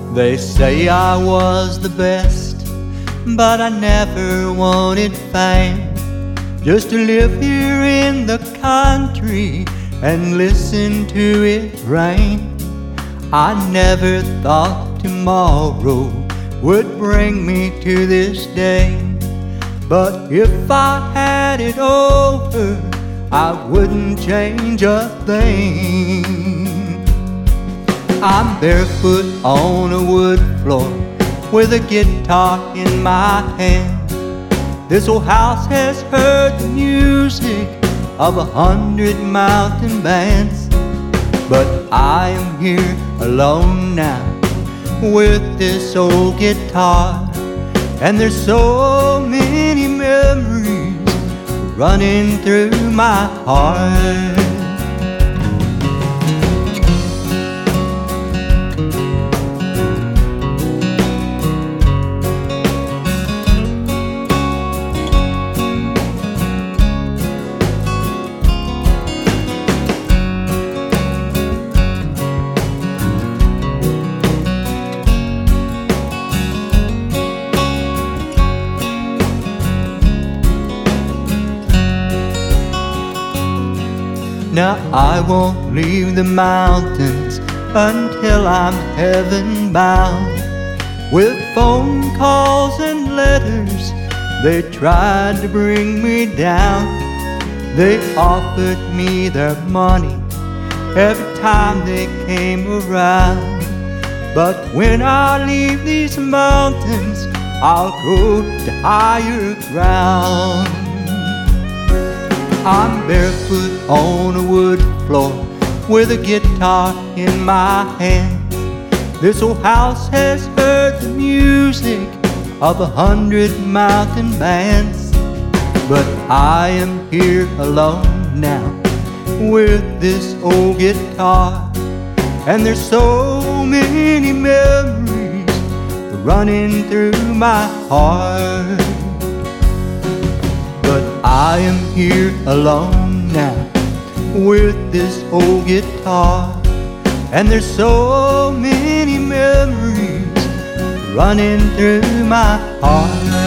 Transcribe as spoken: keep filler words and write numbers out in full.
They say I was the best, but I never wanted fame. Just to live here in the country and listen to it rain. I never thought tomorrow would bring me to this day. But if I had it over, I wouldn't change a thing. I'm barefoot on a wood floor with a guitar in my hand. This old house has heard the music of a hundred mountain bands. But I am here alone now with this old guitar, and there's so many memories running through my heart. Now I won't leave the mountains until I'm heaven bound. With phone calls and letters, they tried to bring me down. They offered me their money every time they came around. But when I leave these mountains, I'll go to higher ground. I'm barefoot on a wood floor with a guitar in my hand. This old house has heard the music of a hundred mountain bands. But I am here alone now with this old guitar, and there's so many memories running through my heart. But I am here alone now with this old guitar, and there's so many memories running through my heart.